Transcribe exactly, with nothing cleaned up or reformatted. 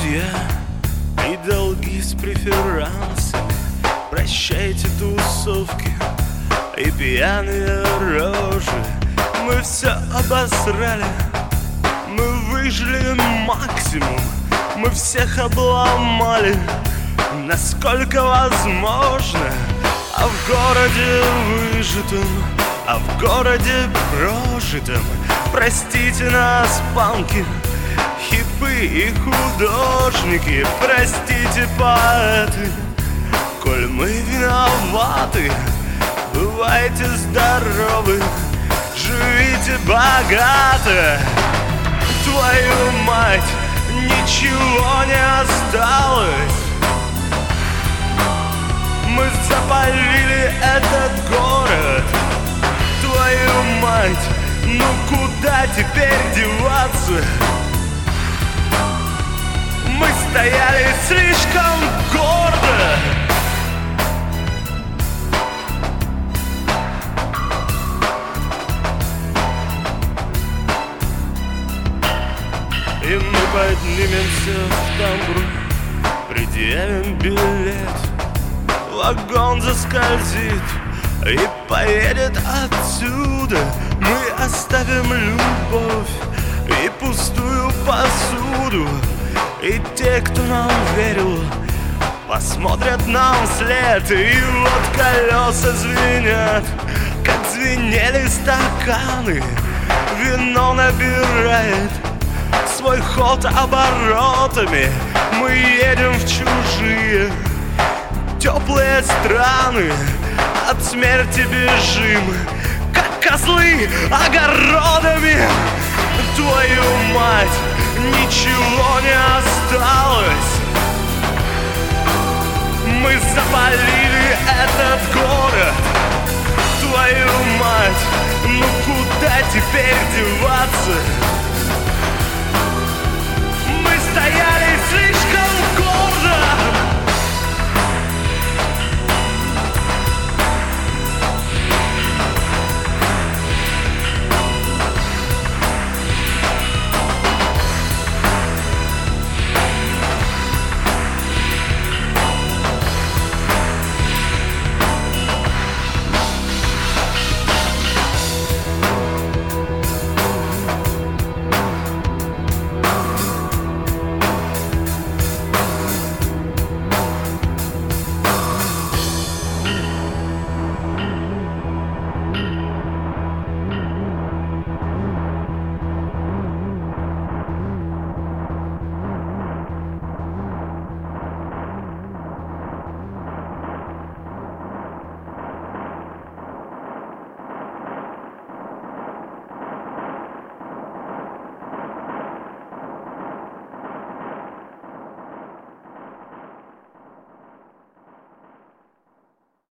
друзья, и долги с преферансами. Прощайте тусовки и пьяные рожи. Мы все обосрали, мы выжили максимум. Мы всех обломали, насколько возможно. А в городе выжитом, а в городе прожитом, простите нас, панки, хипы и художники, простите, поэты, коль мы виноваты. Бывайте здоровы, живите богато. Твою мать, ничего не осталось. Мы запалили этот город. Твою мать, ну куда теперь деваться? Мы стояли слишком гордо. И мы поднимемся в тамбур, предъявим билет. Вагон заскользит и поедет отсюда. Мы оставим любовь и пустую посуду. И те, кто нам верил, посмотрят нам вслед. И вот колеса звенят, как звенели стаканы. Вино набирает свой ход оборотами. Мы едем в чужие теплые страны, от смерти бежим, как козлы огородами. Твою мать, ничего не осталось. Мы запалили этот город. Твою мать, ну куда теперь деваться?